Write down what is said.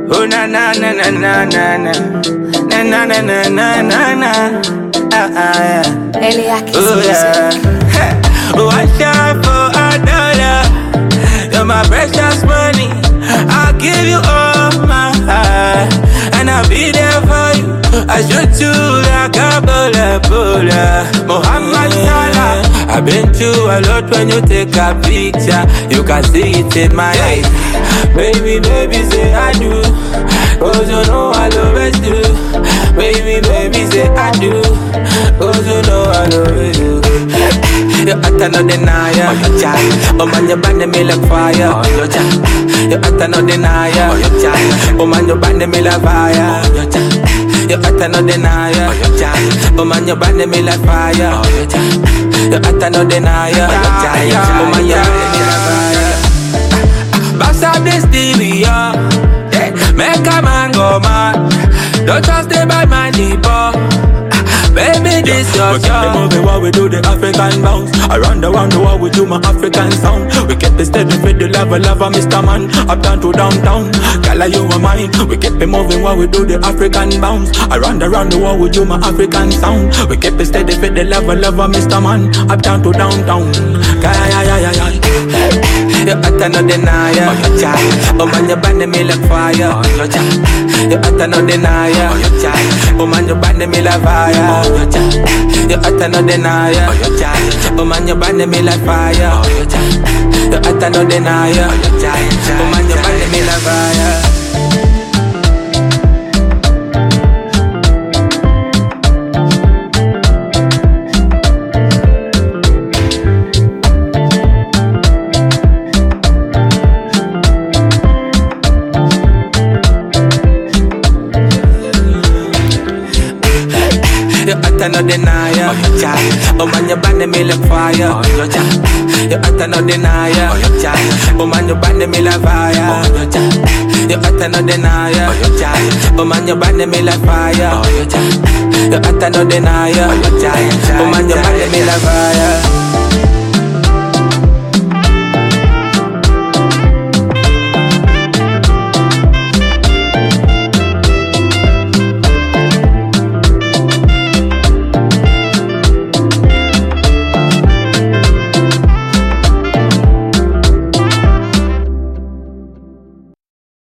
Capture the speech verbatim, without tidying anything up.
Oh na na na na na na na na na na na na na na. Ah ah yeah. Eliakis Oh yeah. Hey. One shot for a dollar. You're my precious money. I'll give you all my heart, and I'll be there for you. I shoot you like a bullet, bullet. Muhammad Salah. I've been through a lot. When you take a picture, you can see it in my eyes. Baby, baby, say I do, cause you know I love it too. Baby, baby, say I do, cause you know I love it too. You're at another denier, oh your child. Oh man, you burn me like fire, oh your child. You're at another denier, oh your child. Oh man, you burn me like fire, oh your child. You're at another denier, oh your child. Oh man, you burn me like fire, oh your child. You're at another denier, oh your child. Oh man, you burn me like fire. Boss up this T V, yeah. Make a man go mad. Don't trust the bad man, people. Baby, this your we keep moving while we do the African bounce. Around around the world we do my African sound. We keep it steady for the lava lava, Mister Man. Uptown to downtown, girl, you are mine. We keep it moving while we do the African bounce. Around around the world we do my African sound. We keep it steady for the lava lava, Mister Man. Uptown to downtown, yeah yeah yeah yeah yeah. You're at another denier, oh your child. Oh man, you burn me like fire, oh your child. You're at another denier, oh your child. Oh man, you burn me like fire, oh your child. You're at another denier, oh your child. Oh man, you burn me like fire, oh your child. You're at another denier, oh your child. Oh man, you burn me like fire. You're at another denier, oh your child. Oh man, you burn me like fire, oh your child. You're at another denier, oh your child. Oh man, you burn me like fire, oh your child. You're at another denier, oh your child. Oh man, you burn me like fire, oh your child. You're at another denier, oh your child. Oh man, you burn me like fire.